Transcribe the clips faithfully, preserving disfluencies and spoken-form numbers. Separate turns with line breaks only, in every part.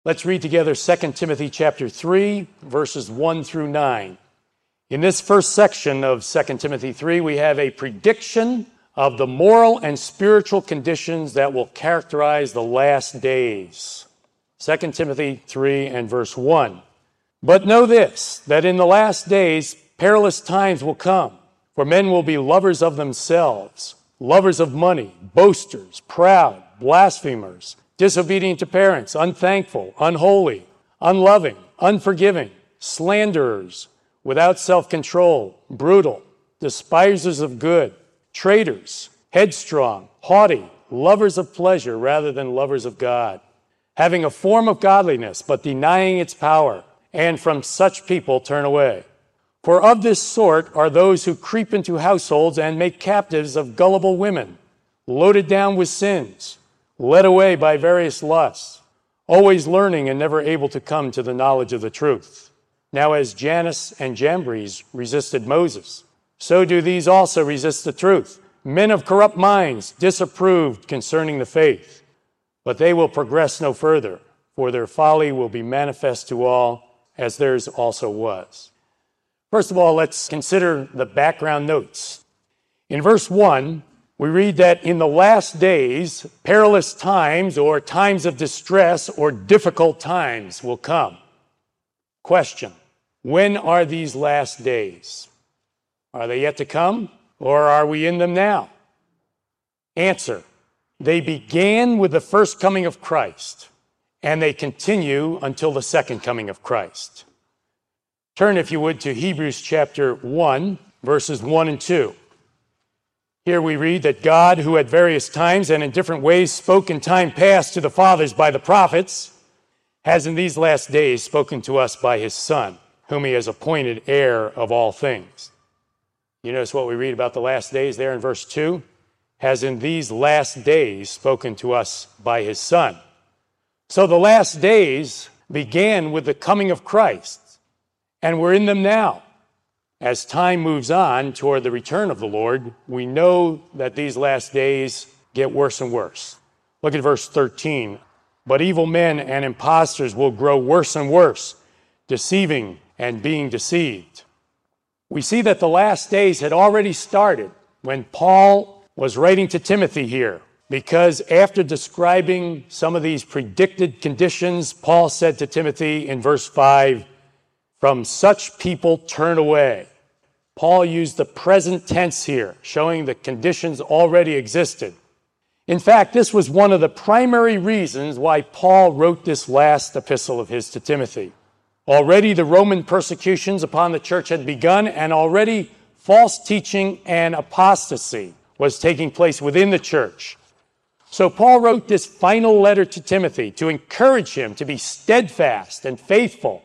Let's read together Second Timothy chapter three, verses one through nine. In this first section of Second Timothy three, we have a prediction of the moral and spiritual conditions that will characterize the last days. Second Timothy three and verse one. But know this, that in the last days perilous times will come, for men will be lovers of themselves, lovers of money, boasters, proud, blasphemers, disobedient to parents, unthankful, unholy, unloving, unforgiving, slanderers, without self-control, brutal, despisers of good, traitors, headstrong, haughty, lovers of pleasure rather than lovers of God, having a form of godliness but denying its power, and from such people turn away. For of this sort are those who creep into households and make captives of gullible women, loaded down with sins, led away by various lusts, always learning and never able to come to the knowledge of the truth. Now as Jannes and Jambres resisted Moses, so do these also resist the truth. Men of corrupt minds, disapproved concerning the faith. But they will progress no further, for their folly will be manifest to all, as theirs also was. First of all, let's consider the background notes. In verse one, we read that in the last days, perilous times or times of distress or difficult times will come. Question, when are these last days? Are they yet to come, or are we in them now? Answer, they began with the first coming of Christ, and they continue until the second coming of Christ. Turn, if you would, to Hebrews chapter one, verses one and two. Here we read that God, who at various times and in different ways spoke in time past to the fathers by the prophets, has in these last days spoken to us by his Son, whom he has appointed heir of all things. You notice what we read about the last days there in verse two? Has in these last days spoken to us by his Son. So the last days began with the coming of Christ, and we're in them now. As time moves on toward the return of the Lord, we know that these last days get worse and worse. Look at verse thirteen. But evil men and impostors will grow worse and worse, deceiving and being deceived. We see that the last days had already started when Paul was writing to Timothy here, because after describing some of these predicted conditions, Paul said to Timothy in verse five, "From such people turn away." Paul used the present tense here, showing that conditions already existed. In fact, this was one of the primary reasons why Paul wrote this last epistle of his to Timothy. Already the Roman persecutions upon the church had begun, and already false teaching and apostasy was taking place within the church. So Paul wrote this final letter to Timothy to encourage him to be steadfast and faithful,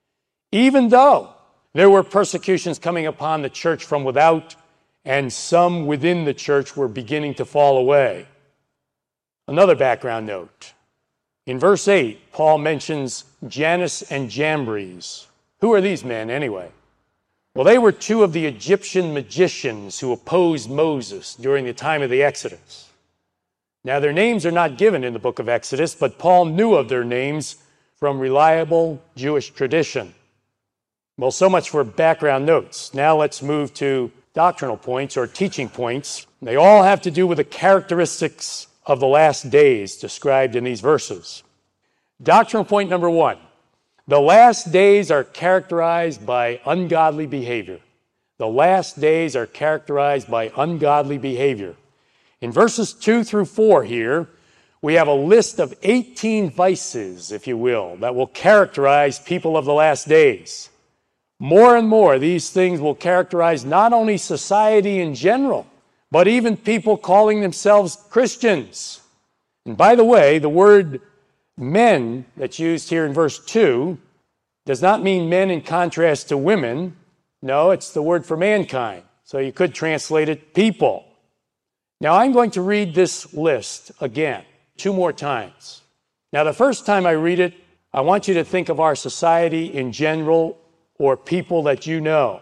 even though there were persecutions coming upon the church from without, and some within the church were beginning to fall away. Another background note. In verse eight, Paul mentions Jannes and Jambres. Who are these men anyway? Well, they were two of the Egyptian magicians who opposed Moses during the time of the Exodus. Now, their names are not given in the book of Exodus, but Paul knew of their names from reliable Jewish tradition. Well, so much for background notes. Now let's move to doctrinal points or teaching points. They all have to do with the characteristics of the last days described in these verses. Doctrinal point number one. The last days are characterized by ungodly behavior. The last days are characterized by ungodly behavior. In verses two through four here, we have a list of eighteen vices, if you will, that will characterize people of the last days. More and more, these things will characterize not only society in general, but even people calling themselves Christians. And by the way, the word men that's used here in verse two does not mean men in contrast to women. No, it's the word for mankind. So you could translate it people. Now I'm going to read this list again, two more times. Now the first time I read it, I want you to think of our society in general, or people that you know.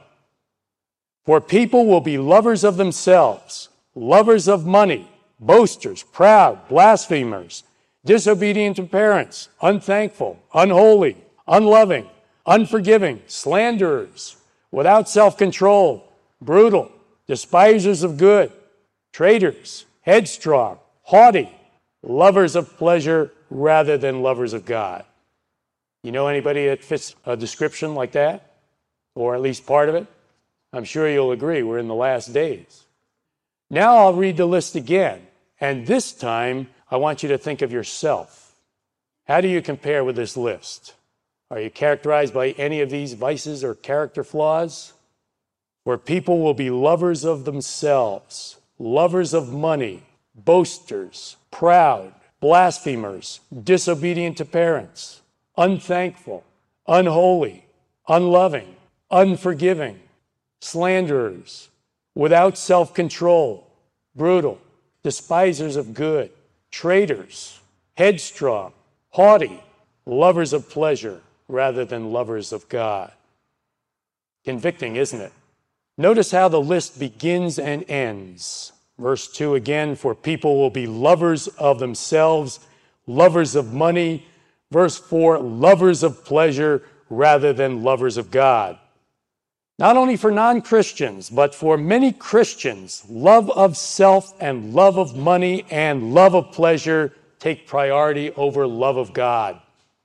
For people will be lovers of themselves, lovers of money, boasters, proud, blasphemers, disobedient to parents, unthankful, unholy, unloving, unforgiving, slanderers, without self-control, brutal, despisers of good, traitors, headstrong, haughty, lovers of pleasure rather than lovers of God. You know anybody that fits a description like that? Or at least part of it? I'm sure you'll agree we're in the last days. Now I'll read the list again, and this time I want you to think of yourself. How do you compare with this list? Are you characterized by any of these vices or character flaws? Where people will be lovers of themselves, lovers of money, boasters, proud, blasphemers, disobedient to parents, unthankful, unholy, unloving, unforgiving, slanderers, without self-control, brutal, despisers of good, traitors, headstrong, haughty, lovers of pleasure rather than lovers of God. Convicting, isn't it? Notice how the list begins and ends. Verse two again, for people will be lovers of themselves, lovers of money. Verse four, lovers of pleasure rather than lovers of God. Not only for non-Christians, but for many Christians, love of self and love of money and love of pleasure take priority over love of God.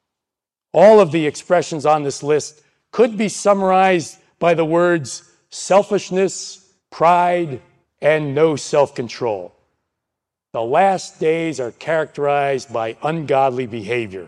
All of the expressions on this list could be summarized by the words selfishness, pride, and no self-control. The last days are characterized by ungodly behavior.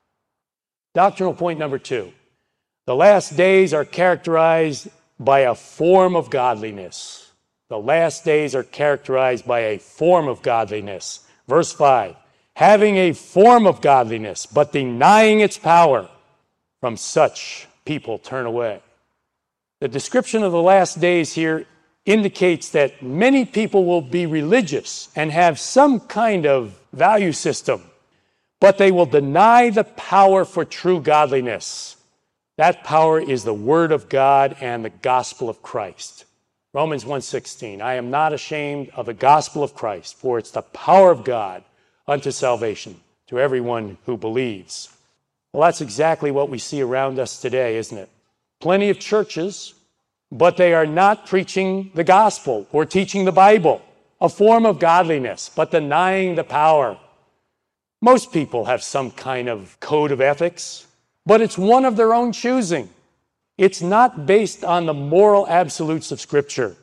Doctrinal point number two. The last days are characterized by a form of godliness. The last days are characterized by a form of godliness. Verse five, having a form of godliness, but denying its power, from such people turn away. The description of the last days here indicates that many people will be religious and have some kind of value system, but they will deny the power for true godliness. That power is the Word of God and the gospel of Christ. Romans one sixteen, I am not ashamed of the gospel of Christ, for it's the power of God unto salvation to everyone who believes. Well, that's exactly what we see around us today, isn't it? Plenty of churches, but they are not preaching the gospel or teaching the Bible, a form of godliness, but denying the power. Most people have some kind of code of ethics, but it's one of their own choosing. It's not based on the moral absolutes of Scripture.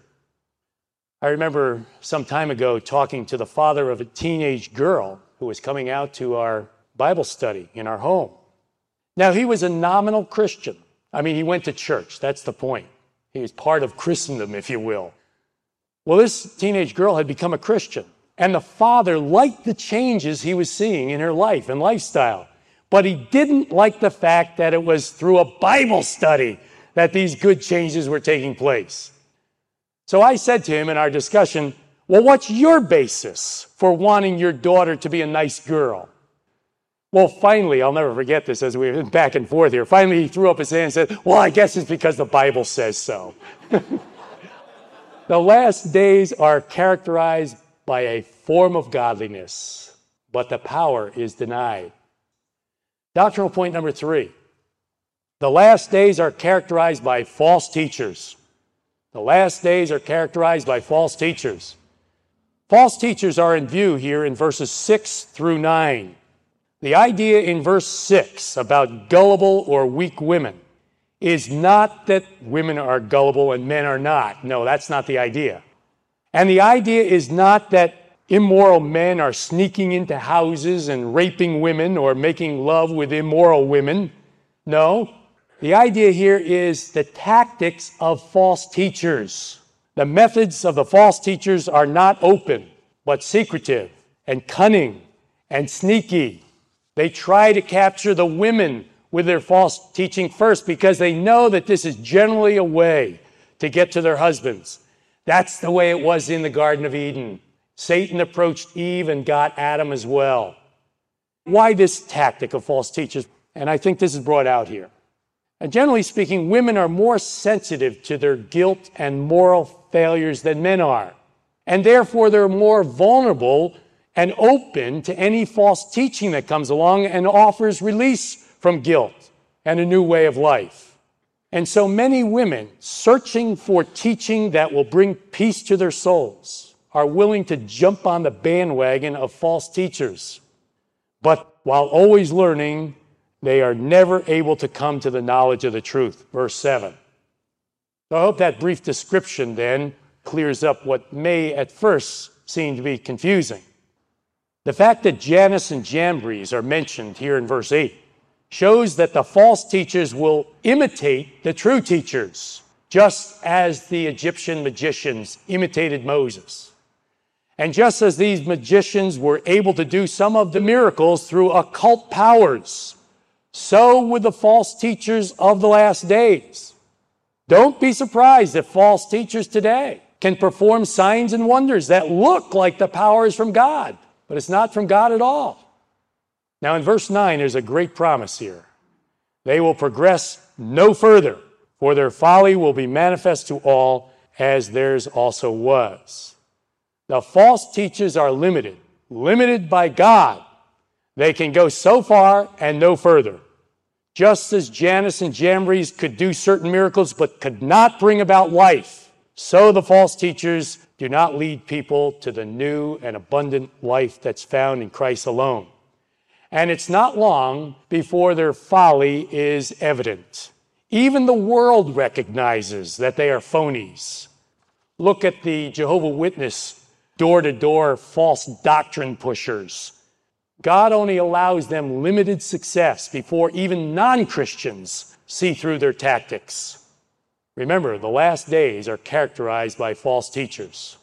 I remember some time ago talking to the father of a teenage girl who was coming out to our Bible study in our home. Now, he was a nominal Christian. I mean, he went to church. That's the point. He was part of Christendom, if you will. Well, this teenage girl had become a Christian, and the father liked the changes he was seeing in her life and lifestyle. But he didn't like the fact that it was through a Bible study that these good changes were taking place. So I said to him in our discussion, well, what's your basis for wanting your daughter to be a nice girl? Well, finally, I'll never forget this as we were back and forth here. Finally, he threw up his hand and said, well, I guess it's because the Bible says so. The last days are characterized by a form of godliness, but the power is denied. Doctrinal point number three. The last days are characterized by false teachers. The last days are characterized by false teachers. False teachers are in view here in verses six through nine. The idea in verse six about gullible or weak women is not that women are gullible and men are not. No, that's not the idea. And the idea is not that immoral men are sneaking into houses and raping women or making love with immoral women. No, the idea here is the tactics of false teachers. The methods of the false teachers are not open, but secretive and cunning and sneaky. They try to capture the women with their false teaching first because they know that this is generally a way to get to their husbands. That's the way it was in the Garden of Eden. Satan approached Eve and got Adam as well. Why this tactic of false teachers? And I think this is brought out here. And generally speaking, women are more sensitive to their guilt and moral failures than men are. And therefore, they're more vulnerable and open to any false teaching that comes along and offers release from guilt and a new way of life. And so many women searching for teaching that will bring peace to their souls are willing to jump on the bandwagon of false teachers. But while always learning, they are never able to come to the knowledge of the truth. Verse seven. So I hope that brief description then clears up what may at first seem to be confusing. The fact that Jannes and Jambres are mentioned here in verse eight shows that the false teachers will imitate the true teachers, just as the Egyptian magicians imitated Moses. And just as these magicians were able to do some of the miracles through occult powers, so would the false teachers of the last days. Don't be surprised if false teachers today can perform signs and wonders that look like the power is from God, but it's not from God at all. Now in verse nine, there's a great promise here. They will progress no further, for their folly will be manifest to all, as theirs also was. The false teachers are limited, limited by God. They can go so far and no further. Just as Jannes and Jambres could do certain miracles but could not bring about life, so the false teachers do not lead people to the new and abundant life that's found in Christ alone. And it's not long before their folly is evident. Even the world recognizes that they are phonies. Look at the Jehovah's Witness door-to-door false doctrine pushers. God only allows them limited success before even non-Christians see through their tactics. Remember, the last days are characterized by false teachers.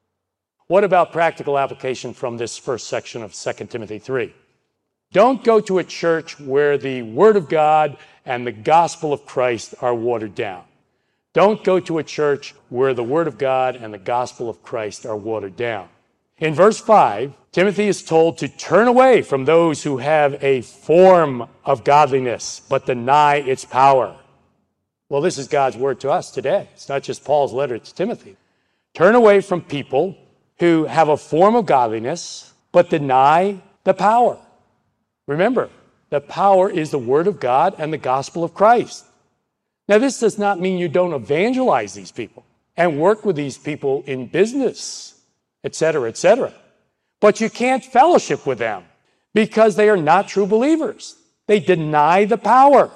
What about practical application from this first section of Second Timothy three? Don't go to a church where the Word of God and the gospel of Christ are watered down. Don't go to a church where the Word of God and the gospel of Christ are watered down. In verse five, Timothy is told to turn away from those who have a form of godliness, but deny its power. Well, this is God's word to us today. It's not just Paul's letter to Timothy. Turn away from people who have a form of godliness, but deny the power. Remember, the power is the Word of God and the gospel of Christ. Now, this does not mean you don't evangelize these people and work with these people in business, et cetera, et cetera. But you can't fellowship with them because they are not true believers. They deny the power.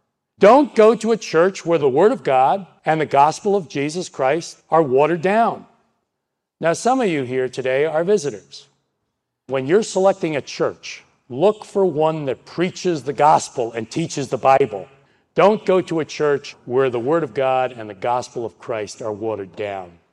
Don't go to a church where the Word of God and the gospel of Jesus Christ are watered down. Now, some of you here today are visitors. When you're selecting a church, look for one that preaches the gospel and teaches the Bible. Don't go to a church where the Word of God and the gospel of Christ are watered down.